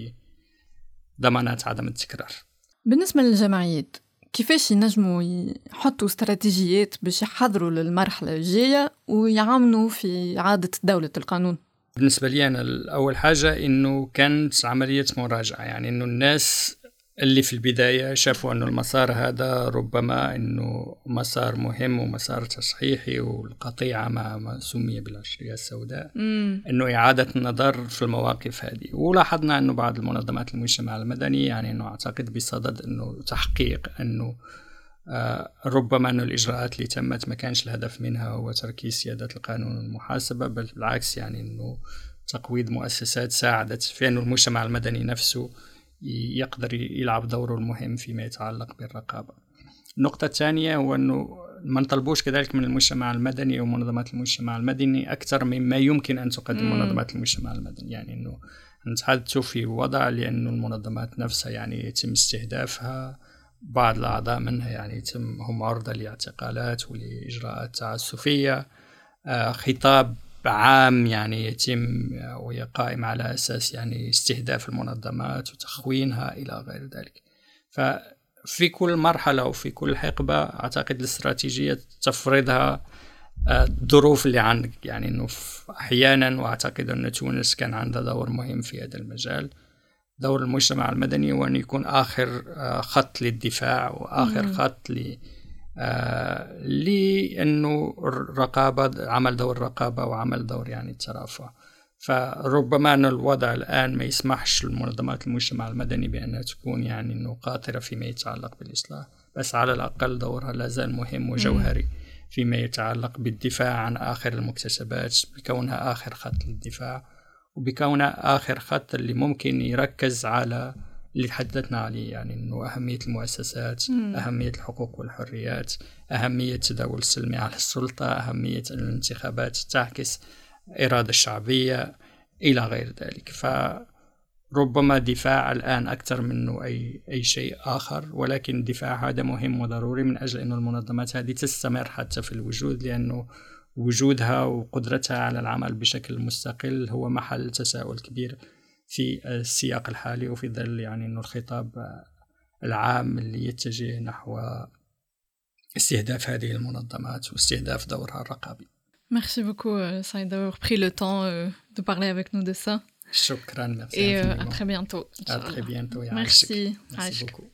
بضمانات عدم التكرار. بالنسبة للجمعيات كيفاش ينجموا يحطوا استراتيجيات باش يحضروا للمرحلة الجاية ويعاملوا في إعادة دولة القانون؟ بالنسبة لي أنا أول حاجة إنه كانت عملية مراجعة، يعني إنه الناس اللي في البداية شافوا أنه المسار هذا ربما أنه مسار مهم ومسار تصحيحي والقطيعة ما سمي بالعشرية السوداء، أنه إعادة النظر في المواقف هذه. ولاحظنا أنه بعض المنظمات المجتمع المدني يعني أنه أعتقد بصدد أنه تحقيق أنه ربما أنه الإجراءات اللي تمت ما كانش الهدف منها هو تركيز سيادة القانون والمحاسبة، بل بالعكس يعني أنه تقويض مؤسسات ساعدت في أنه المجتمع المدني نفسه يقدر يلعب دوره المهم فيما يتعلق بالرقابة. النقطة الثانية هو أنه ما نطلبوش كذلك من المجتمع المدني ومنظمات المجتمع المدني أكثر مما يمكن أن تقدم منظمات المجتمع المدني. يعني أنه نتحدث في وضع لأن المنظمات نفسها يعني يتم استهدافها، بعض الأعضاء منها يعني هم عرضة لاعتقالات ولإجراءات تعسفية، خطاب عام يعني يتم ويقائم على أساس يعني استهداف المنظمات وتخوينها إلى غير ذلك. ففي كل مرحلة وفي كل حقبة أعتقد الاستراتيجية تفرضها الظروف اللي عندك. يعني أنه أحيانا، وأعتقد أن تونس كان عندها دور مهم في هذا المجال، دور المجتمع المدني وأن يكون آخر خط للدفاع وآخر خط لأنه الرقابة، عمل دور الرقابة وعمل دور يعني الترافع. فربما أن الوضع الآن ما يسمحش لمنظمات المجتمع المدني بأنها تكون يعني أنه قاطرة فيما يتعلق بالإصلاح، بس على الأقل دورها لا زال مهم وجوهري فيما يتعلق بالدفاع عن آخر المكتسبات، بكونها آخر خط للدفاع وبكونها آخر خط اللي ممكن يركز على اللي حدثنا عليه، يعني أنه أهمية المؤسسات، أهمية الحقوق والحريات، أهمية تداول السلمي على السلطة، أهمية الانتخابات تعكس إرادة الشعبية إلى غير ذلك. فربما دفاع الآن أكثر منه أي شيء آخر، ولكن الدفاع هذا مهم وضروري من أجل أن المنظمات هذه تستمر حتى في الوجود، لأنه وجودها وقدرتها على العمل بشكل مستقل هو محل تساؤل كبير في السياق الحالي، وفي ظل يعني أنه الخطاب العام اللي يتجه نحو استهداف هذه المنظمات واستهداف دورها الرقابي. Merci beaucoup, Saïd, d'avoir pris le temps de parler avec nous de ça. شكرا. Merci. Et à très bientôt. À très bientôt. Merci. Merci beaucoup.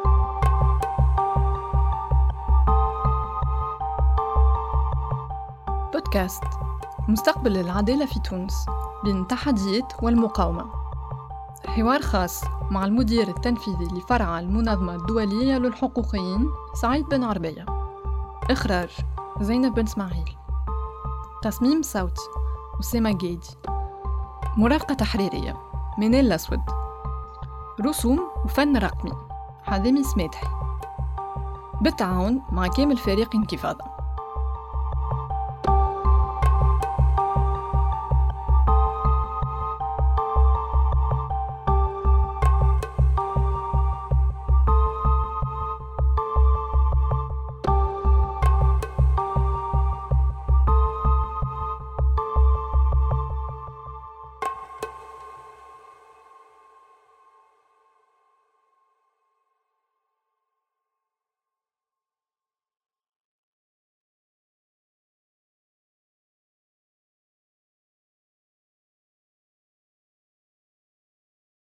بودكاست مستقبل العدالة في تونس بين التحديات والمقاومة، حوار خاص مع المدير التنفيذي لفرع المنظمة الدولية للحقوقيين سعيد بن عربية. إخراج زينب بن اسماعيل. تصميم صوت أسامة جيدي. مراقبة تحريرية منال الأسود. رسوم وفن رقمي حازمي سميتحي، بالتعاون مع كامل فريق انكفاضة.